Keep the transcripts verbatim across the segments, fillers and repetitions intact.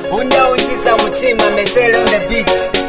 Unda unjisa mutima mesele on the beat.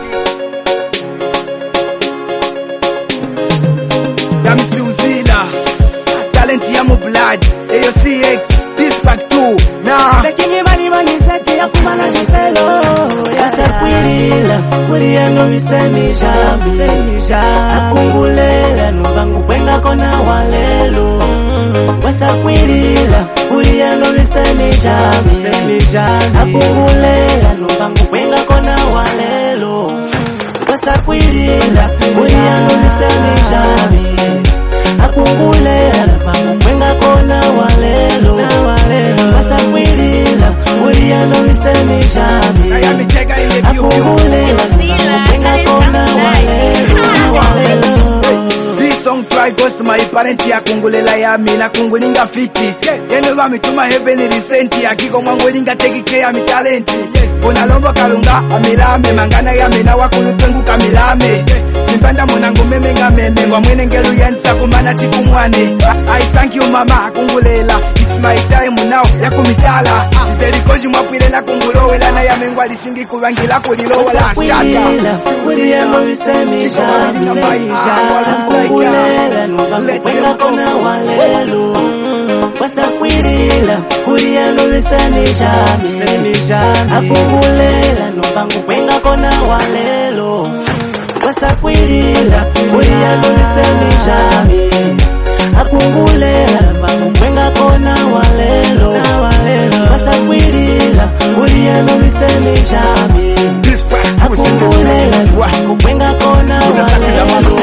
Damsi Uzila, talent ya mu blood, A O C X, this back two, nah. Bekingi mani mani seti ya kumana shipelo. Yata kwilila, kuliendo misemi jambi. Akungulela, nubangu kwenga kona walelo. Wasa kwilila, kuliendo misemi jambi. Akungulela, nubangu kwenga kona walelo. Wasa kwilila, kuliendo misemi jambi. Akungulela, nubangu kwenga kona walelo. Wasa kwilila, kuliendo misemi jambi. I am a jagger in the view. Akungulela, nubangu kwenga kona walelo. This song try goes to my parent ya kungulela ya mina kungulinga fiti. Yenu wa mituma heaven recent ya kiko mwangulinga take care ya mi talent. Kuna lombo kalunga amilame mangana ya mina wakulupengu kamilame. Simpanda munangu meme nga meme ngwa mwene ngelu yensa kumana chikumwane. I thank you mama kungulela. It's my time now ya kumitala. Zeri koji mwapilela kungulowela na ya mengwa lisingi kubangila kulilowa la shaka. Kuliendo misemi jambi. Akungulela, nubangu kwenga kona walelo. Wasa kwilila, kuliendo misemi jambi. Akungulela, nubangu kwenga kona walelo. Wasa kwilila, kuliendo misemi jambi. Akungulela, nubangu kwenga kona walelo. Wasa kwilila, kuliendo misemi jambi. Akungulela, nubangu kwenga kona walelo.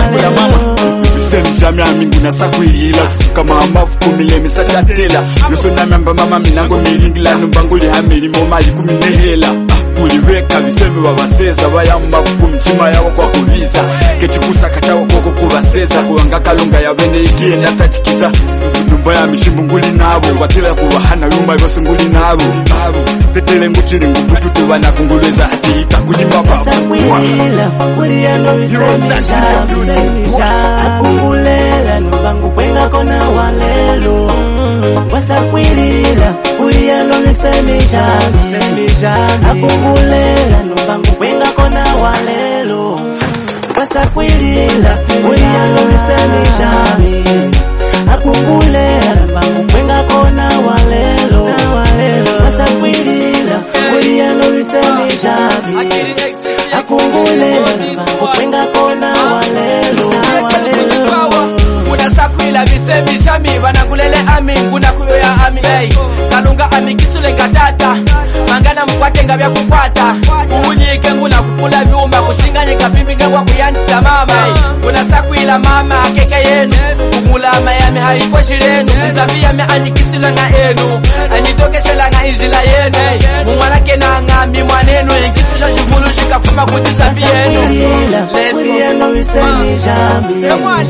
Semi mingu na sakwilila kama amafu kumile misachatela yoso na mamba mama minango miringila numbanguli hamili momali kuminehela kuliweka visemi wa waseza waya mafu kumchima yawo kwa kuliza kechikusa kachawo koko kubaseza kuwanga kalunga ya wene ikie natachikiza numba ya mishimbunguli nabo watila kuwahana yuma yose nguli nabo tetele nguchiri ngubututu wana kunguleza hatika kulimba baba Sakwilila, kuliendo misemi jambi. Akungulela, nubangu kwenga kona walelo. Wasa kwilila, kuliendo misemi jambi. Akungulela, nubangu kwenga kona walelo. Wasa kwilila, kuliendo misemi jambi. Akungulela, nubangu kwenga kona walelo. Wasa kwilila, kuliendo misemi jambi. Akungulela, nubangu kwenga kona walelo. Kuna sakwila visemi shami wanangulele ami kuna kuyo ya ami hey. Kalunga ami kisule ngatata mangana mkwate nga vya kupata unyike nguna kupula vyuma kushinganye kapimbi ngwa kuyanisa mama hey. Kuna sakwila mama keke yenu kumula mayami haliko shilenu kuzambia me anyikisule nga enu anyitokeshela nga injila yenu hey. Mumwanake na ngami mwanenu inkisula shugulu shikafuma kutizambi yenu. Kuliendo misemi jambi.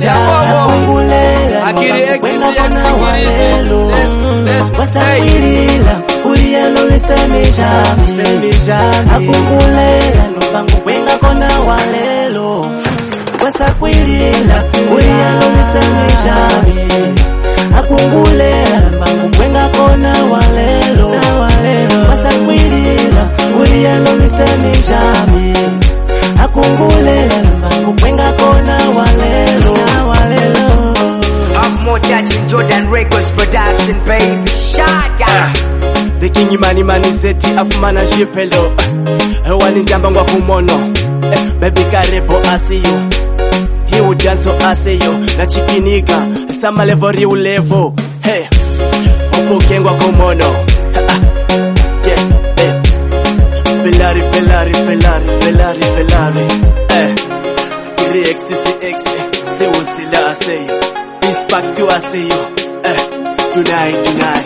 Akungulela, nubangu kwenga kona walelo. Wasa kwilila, kuliendo misemi jambi. Akungulela, nubangu kwenga kona walelo. Wasa kwilila, kuliendo misemi jambi. Akungulela, nubangu kwenga kona walelo. Wasa kwilila, kuliendo misemi jambi. Akungulela, nubangu kwenga kona walelo. I'm more touching Jordan Records production, baby. Shut up. The king mani mani seti afumana shipelo. Wani njamba ngwa kumono. Baby karebo asiyo. He would dance asiyo. Na chikiniga. Sama level riu level. Hey. Opo kengwa kumono. Yeah. Hey. Felari, Felari, Felari, Felari, Felari. Eh. Kiri X C X. Se Uzila asiyo. This back to asiyo. Eh. Tonight, tonight.